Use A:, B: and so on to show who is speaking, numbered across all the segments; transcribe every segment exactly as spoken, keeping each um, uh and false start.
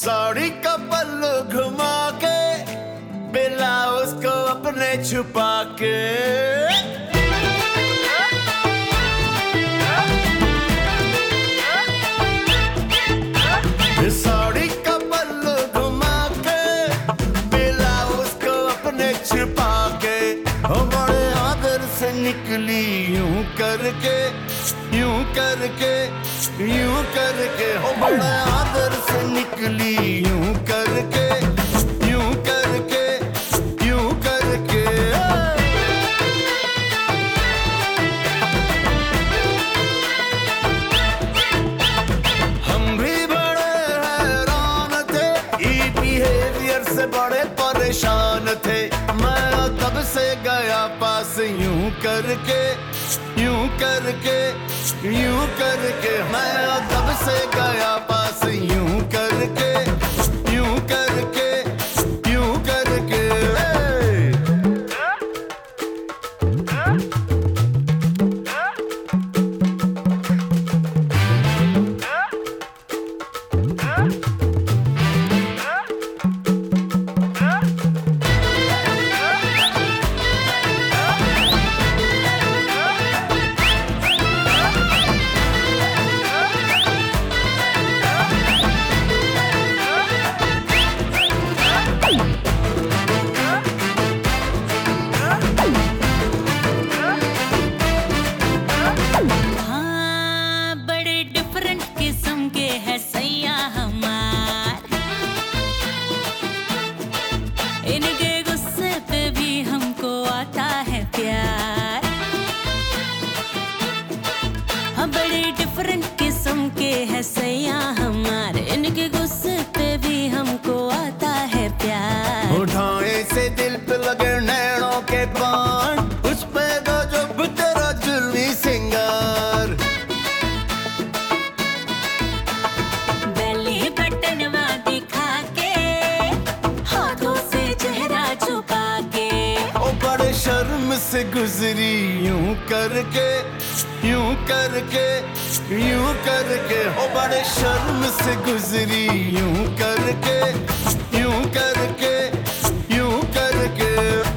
A: साड़ी का पल्लू घुमा के ब्लाउज को अपने छुपा के साड़ी का पल्लू घुमा के ब्लाउज को अपने छुपा के हो बड़े आदर से निकली यूं करके यूं करके यूं करके हो बड़े आदर से निकली यूं करके यूं करके यूं करके हम भी बड़े हैरान थे ई बिहेवियर से बड़े परेशान थे मैं तब से गया पास यूं करके यूं करके यूं करके मैं तब से गया पास यूं करके यूं करके यूं करके
B: इनके गुस्से पे भी हमको आता है प्यार। हाँ बड़े डिफरेंट किस्म के है सैया हमारे, इनके गुस्से पे भी हमको आता है प्यार।
A: उठाए से दिल पे लगे नैनों के बाण, उस पे गजब तेरा जुल्मी सिंगार।
B: बेली बटनवा दिखा के हाथों से चेहरा छुपा के
A: ओ बड़े शर्म से गुजरी यूं करके यूं करके यूं करके ओ बड़े शर्म से गुजरी यूं करके यूं करके यूं करके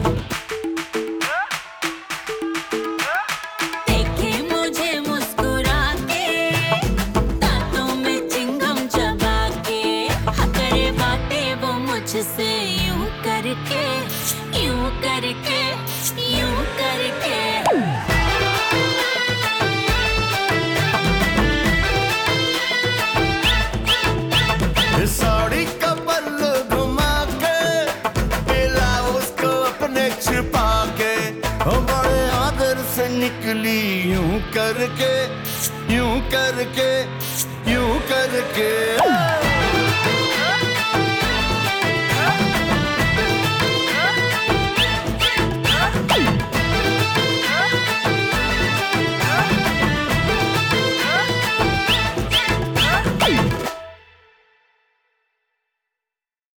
B: देखे मुझे मुस्कुरा के दांतों में चिंगम चबा के हकरे बातें वो मुझसे यूं करके यूं करके यूं करके
A: साड़ी का पल्लू घुमा के ब्लाउज को अपने छुपा के ओ बड़े आदर से निकली यूं करके यूं करके यूं करके